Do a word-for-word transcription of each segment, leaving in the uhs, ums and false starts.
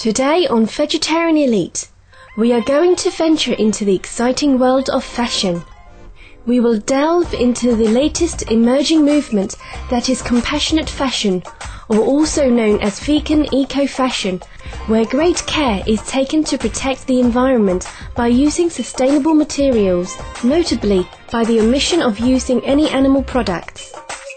Today on Vegetarian Elite, we are going to venture into the exciting world of fashion. We will delve into the latest emerging movement that is compassionate fashion, or also known as vegan eco-fashion, where great care is taken to protect the environment by using sustainable materials, notably by the omission of using any animal products.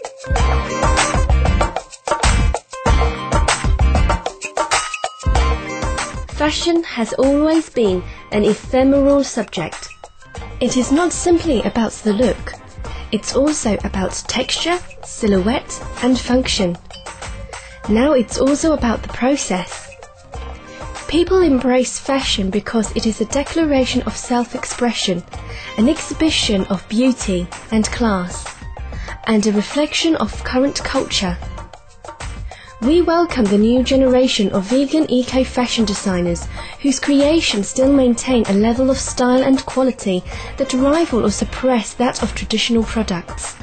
Fashion has always been an ephemeral subject. It is not simply about the look, it's also about texture, silhouette and function. Now it's also about the process. People embrace fashion because it is a declaration of self-expression, an exhibition of beauty and class, and a reflection of current culture. We welcome the new generation of vegan eco-fashion designers whose creations still maintain a level of style and quality that rival or suppress that of traditional products.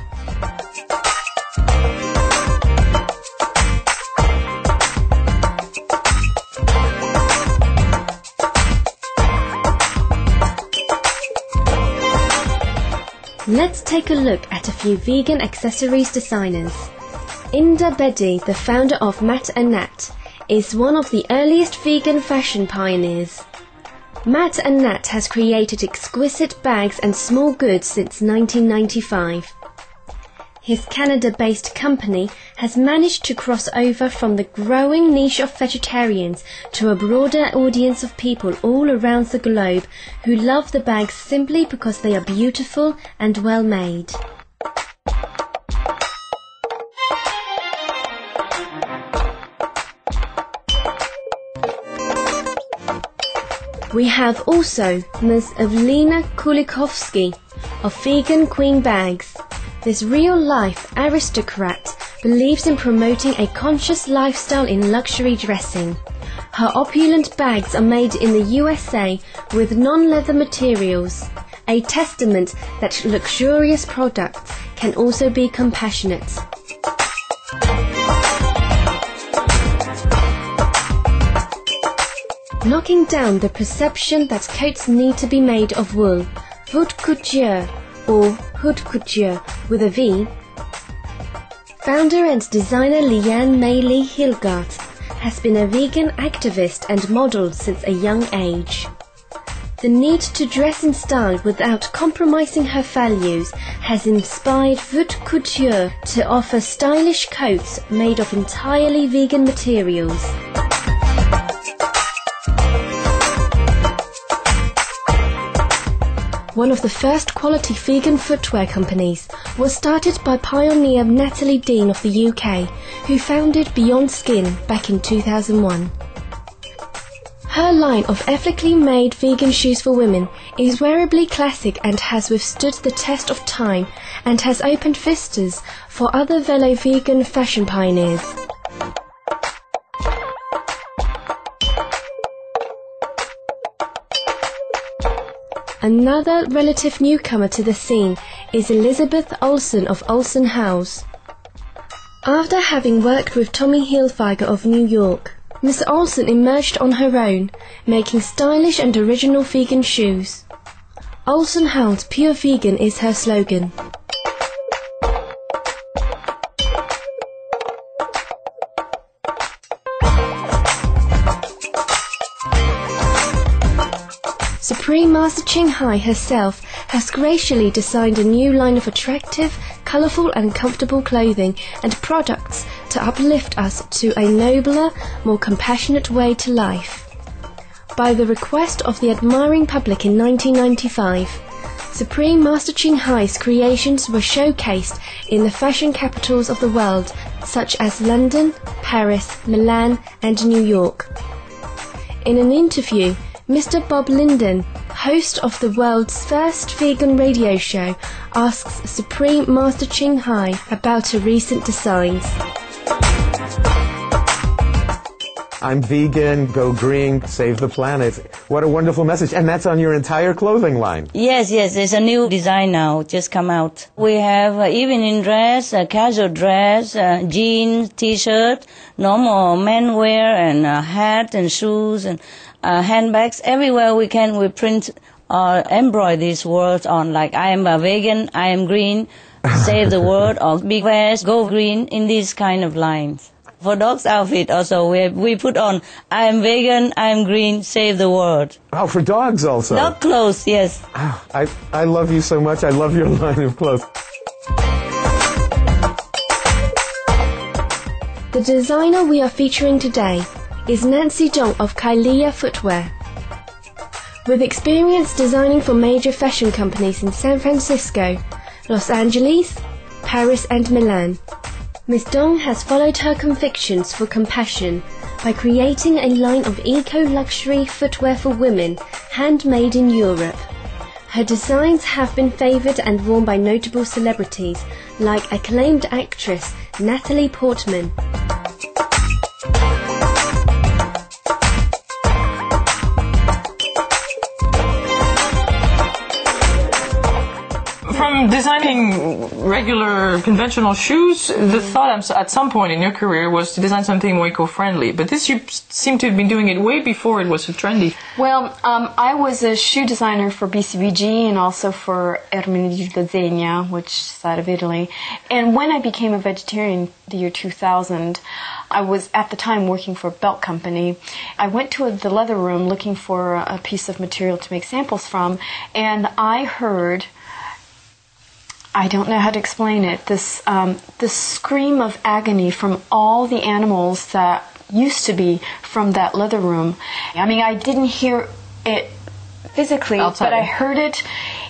Let's take a look at a few vegan accessories designers. Inda Bedi, the founder of Matt and Nat, is one of the earliest vegan fashion pioneers. Matt and Nat has created exquisite bags and small goods since nineteen ninety-five. His Canada-based company has managed to cross over from the growing niche of vegetarians to a broader audience of people all around the globe who love the bags simply because they are beautiful and well made. We have also Miz Evelina Kulikovsky of Vegan Queen Bags. This real-life aristocrat believes in promoting a conscious lifestyle in luxury dressing. Her opulent bags are made in the U S A with non-leather materials, a testament that luxurious products can also be compassionate. Knocking down the perception that coats need to be made of wool, Haute Couture, or Haute Couture with a V, founder and designer Leanne May-Lee Hilgart has been a vegan activist and model since a young age. The need to dress in style without compromising her values has inspired Haute Couture to offer stylish coats made of entirely vegan materials. One of the first quality vegan footwear companies was started by pioneer Natalie Dean of the U K, who founded Beyond Skin back in two thousand one. Her line of ethically made vegan shoes for women is wearably classic and has withstood the test of time and has opened vistas for other fellow vegan fashion pioneers. Another relative newcomer to the scene is Elizabeth Olsen of Olsen House. After having worked with Tommy Hilfiger of New York, Miz Olsen emerged on her own, making stylish and original vegan shoes. Olsen House Pure Vegan is her slogan. Supreme Master Ching Hai herself has graciously designed a new line of attractive, colourful and comfortable clothing and products to uplift us to a nobler, more compassionate way to life. By the request of the admiring public in nineteen ninety-five, Supreme Master Ching Hai's creations were showcased in the fashion capitals of the world such as London, Paris, Milan and New York. In an interview, Mister Bob Linden, host of the world's first vegan radio show, asks Supreme Master Ching Hai about her recent designs. I'm vegan, go green, save the planet. What a wonderful message. And that's on your entire clothing line. Yes, yes. There's a new design now, just come out. We have uh, evening dress, uh, casual dress, uh, jeans, t-shirt, normal men wear, and uh, hat and shoes and uh, handbags. Everywhere we can, we print or embroider these words on, like I am a vegan, I am green, save the world, or big bears, go green, in these kind of lines. For dogs' outfit also, we we put on, I am vegan, I am green, save the world. Oh, for dogs also? Dog clothes, yes. Oh, I, I love you so much. I love your line of clothes. The designer we are featuring today is Nancy Dong of Kailua Footwear. With experience designing for major fashion companies in San Francisco, Los Angeles, Paris and Milan, Miz Dong has followed her convictions for compassion by creating a line of eco-luxury footwear for women, handmade in Europe. Her designs have been favoured and worn by notable celebrities like acclaimed actress Natalie Portman. From designing regular conventional shoes, the thought at some point in your career was to design something more eco-friendly. But this, you seem to have been doing it way before it was so trendy. Well, um, I was a shoe designer for B C B G and also for Ermenegildo Zegna, which is out of Italy. And when I became a vegetarian, the year two thousand, I was at the time working for a belt company. I went to the leather room looking for a piece of material to make samples from, and I heard, I don't know how to explain it, this um, this scream of agony from all the animals that used to be from that leather room. I mean, I didn't hear it physically, outside, but I heard it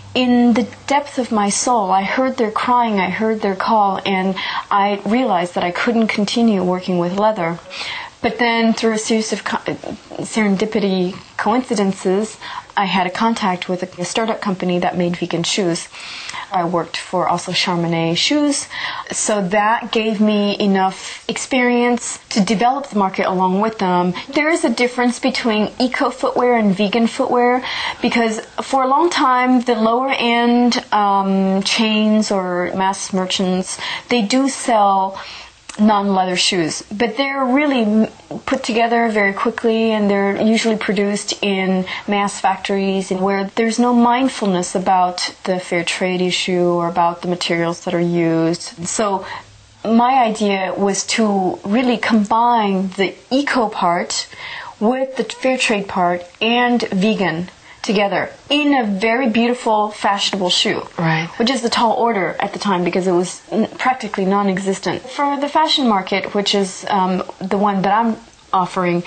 in the depth of my soul. I heard their crying, I heard their call, and I realized that I couldn't continue working with leather. But then, through a series of co- serendipity coincidences, I had a contact with a startup company that made vegan shoes. I worked for also Charmenet shoes, so that gave me enough experience to develop the market along with them. There is a difference between eco footwear and vegan footwear, because for a long time the lower end um, chains or mass merchants, they do sell non-leather shoes, but they're really put together very quickly, and they're usually produced in mass factories where there's no mindfulness about the fair trade issue or about the materials that are used. So my idea was to really combine the eco part with the fair trade part and vegan together in a very beautiful, fashionable shoe. Right. Which is the tall order at the time because it was n- practically non-existent. For the fashion market, which is um, the one that I'm offering,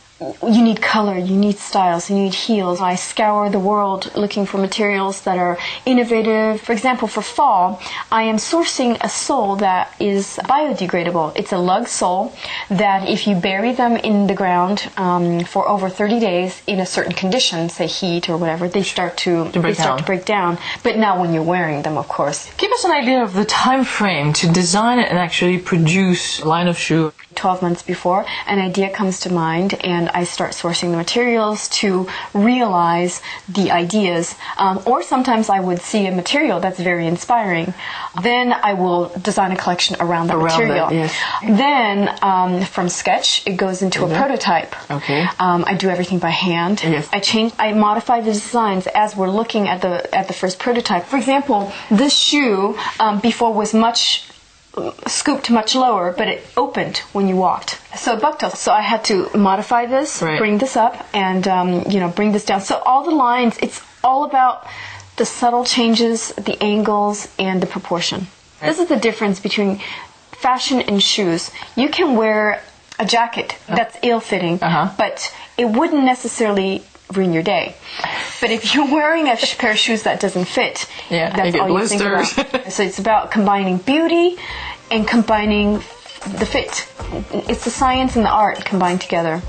you need color, you need styles, you need heels. I scour the world looking for materials that are innovative. For example, for fall, I am sourcing a sole that is biodegradable. It's a lug sole that if you bury them in the ground um, for over thirty days in a certain condition, say heat or whatever, they start to, to break they start down. to break down. But now when you're wearing them, of course. Give us an idea of the time frame to design and actually produce a line of shoe. twelve months before, an idea comes to mind, and I start sourcing the materials to realize the ideas. Um, or sometimes I would see a material that's very inspiring. Then I will design a collection around that Around material. that, yes. Then um, from sketch, it goes into Mhm. a prototype. Okay. Um, I do everything by hand. Yes. I change, I modify the designs as we're looking at the at the first prototype. For example, this shoe um, before was much scooped much lower, but it opened when you walked. So bucktail. So I had to modify this, Right. bring this up, and um, you know, bring this down. So all the lines, it's all about the subtle changes, the angles, and the proportion. This is the difference between fashion and shoes. You can wear a jacket that's ill-fitting, Uh-huh. but it wouldn't necessarily ruin your day. But if you're wearing a sh- pair of shoes that doesn't fit, Yeah, that's you get all you think blisters. about. So it's about combining beauty and combining the fit. It's the science and the art combined together.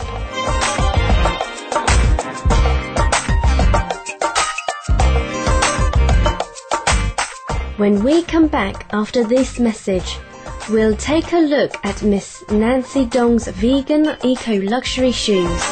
When we come back after this message, we'll take a look at Miss Nancy Dong's vegan eco-luxury shoes.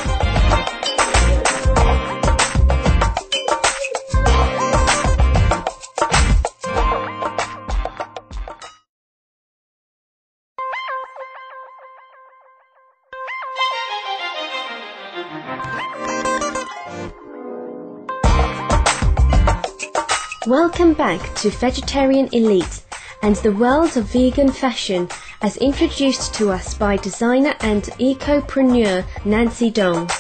Welcome back to Vegetarian Elite and the world of vegan fashion as introduced to us by designer and ecopreneur Nancy Dong.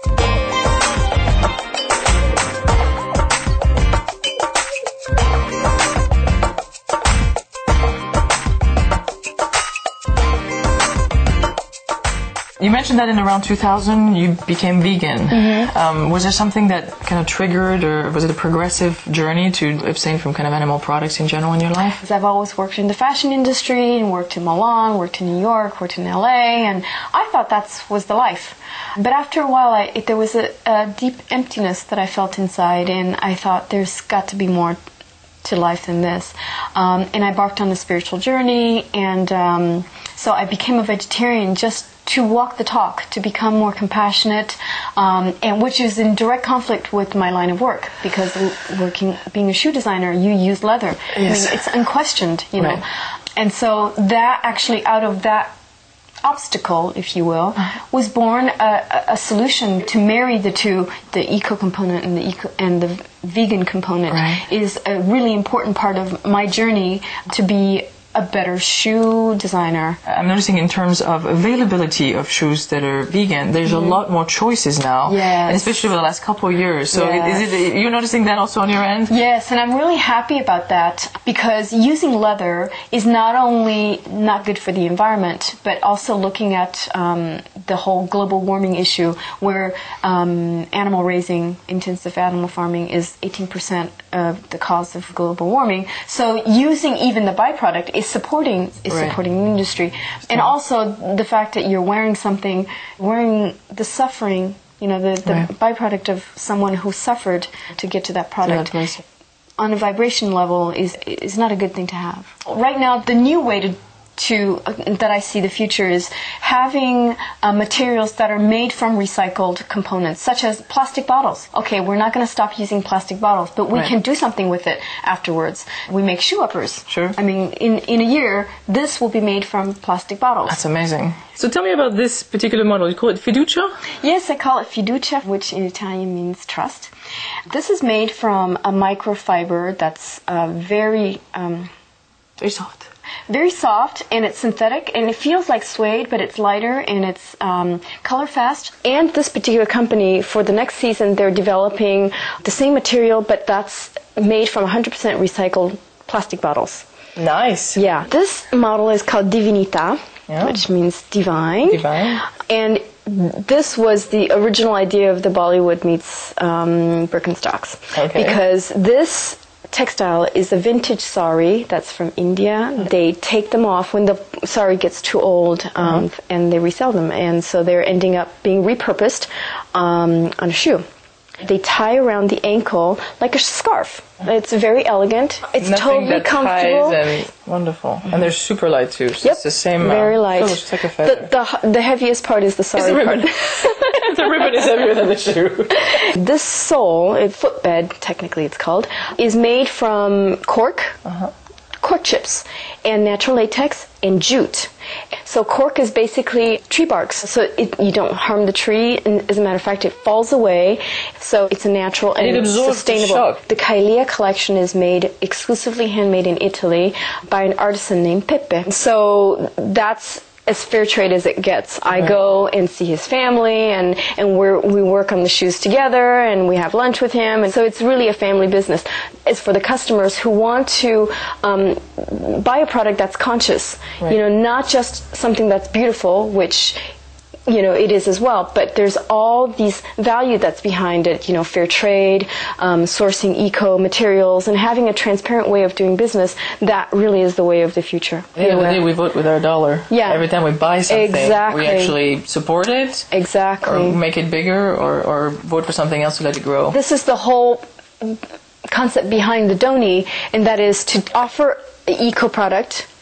You mentioned that in around two thousand you became vegan. Mm-hmm. Um, was there something that kind of triggered, or was it a progressive journey to abstain from kind of animal products in general in your life? I've always worked in the fashion industry and worked in Milan, worked in New York, worked in L A, and I thought that was the life. But after a while, I, it, there was a, a deep emptiness that I felt inside, and I thought there's got to be more to life than this. Um, and I embarked on a spiritual journey, and um, so I became a vegetarian just to walk the talk, to become more compassionate, um, and which is in direct conflict with my line of work, because working, being a shoe designer, you use leather. Yes. I mean, it's unquestioned, you know. Right. And so that actually, out of that obstacle, if you will, was born a, a solution to marry the two, the eco component and the eco and the vegan component. Right. Is a really important part of my journey to be a better shoe designer. I'm noticing in terms of availability of shoes that are vegan, there's mm-hmm. a lot more choices now. Yes. And especially over the last couple of years. So Yes. is it, you're noticing that also on your end? Yes, and I'm really happy about that, because using leather is not only not good for the environment, but also looking at um, the whole global warming issue, where um, animal raising, intensive animal farming, is eighteen percent of the cause of global warming. So using even the byproduct is supporting is Right. supporting the industry, and also the fact that you're wearing something, wearing the suffering, you know, the, the Right. byproduct of someone who suffered to get to that product. Yeah, that's- On a vibration level is is not a good thing to have. Right now, the new way to to uh, that I see the future is having uh, materials that are made from recycled components, such as plastic bottles. Okay, we're not going to stop using plastic bottles, but we Right. can do something with it afterwards. We make shoe uppers. Sure. I mean, in in a year, this will be made from plastic bottles. That's amazing. So tell me about this particular model. You call it Fiducia? Yes, I call it fiducia, which in Italian means trust. This is made from a microfiber that's uh, very... Um, Very soft. Very soft, and it's synthetic, and it feels like suede, but it's lighter, and it's um, color fast. And this particular company, for the next season, they're developing the same material, but that's made from one hundred percent recycled plastic bottles. Nice. Yeah. This model is called Divinità, Yeah. which means divine. Divine. And this was the original idea of the Bollywood meets um, Birkenstocks. Okay. Because this textile is a vintage sari that's from India. They take them off when the sari gets too old, um, Mm-hmm. and they resell them. And so they're ending up being repurposed um, on a shoe. They tie around the ankle like a scarf. It's very elegant. It's Nothing totally that comfortable. ties and wonderful. And they're super light too. So Yep, it's the same. very uh, light. feels like a feather. The, the the heaviest part is the sari the part. ribbon. The ribbon is heavier than the shoe. This sole, a footbed, technically it's called, is made from cork, Uh-huh. cork chips, and natural latex and jute. So cork is basically tree barks, so it, you don't harm the tree, and as a matter of fact, it falls away. So it's a natural and it absorbs the sustainable. shock. The Kailia collection is made exclusively handmade in Italy by an artisan named Pepe. So that's as fair trade as it gets. I Right. go and see his family, and and we we work on the shoes together, and we have lunch with him, and so it's really a family business. As for the customers who want to um, buy a product that's conscious, Right. you know, not just something that's beautiful, which you know it is as well, but there's all these value that's behind it. You know, fair trade, um, sourcing eco materials, and having a transparent way of doing business. That really is the way of the future. At the end of the day, we vote with our dollar. Yeah. Every time we buy something, Exactly. we actually support it, or Exactly. make it bigger, or, or vote for something else to let it grow. This is the whole concept behind the Doni, and that is to offer an eco product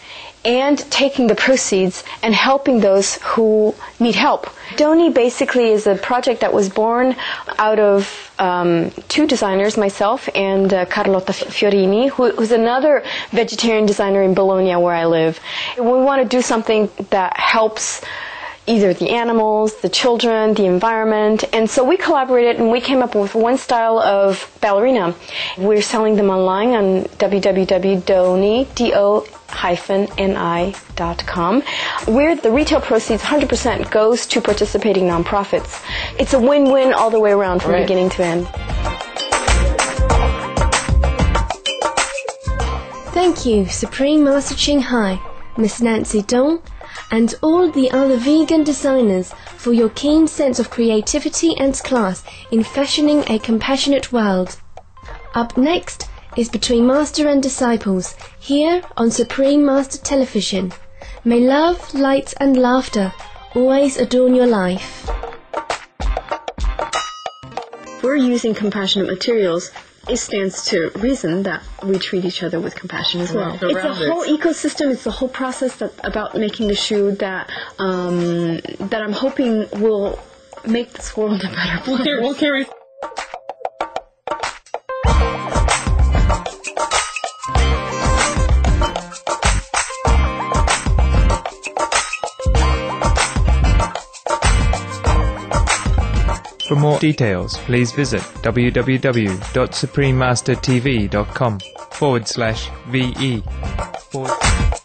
and taking the proceeds and helping those who need help. Doni basically is a project that was born out of um, two designers, myself and uh, Carlotta Fiorini, who, who's another vegetarian designer in Bologna where I live. We want to do something that helps either the animals, the children, the environment, and so we collaborated and we came up with one style of ballerina. We're selling them online on w w w dot doni dot com, where the retail proceeds one hundred percent goes to participating nonprofits. It's a win-win all the way around from right. beginning to end. Thank you, Supreme Master Ching Hai, Miss Nancy Dong, and all the other vegan designers for your keen sense of creativity and class in fashioning a compassionate world. Up next is Between Master and Disciples, here on Supreme Master Television. May love, light and laughter always adorn your life. We're using compassionate materials. It stands to reason that we treat each other with compassion as well. Right. It's the whole ecosystem, it's the whole process that, about making the shoe that um, that I'm hoping will make this world a better place. We'll carry. For more details, please visit w w w dot supreme master t v dot com forward slash V E. Forward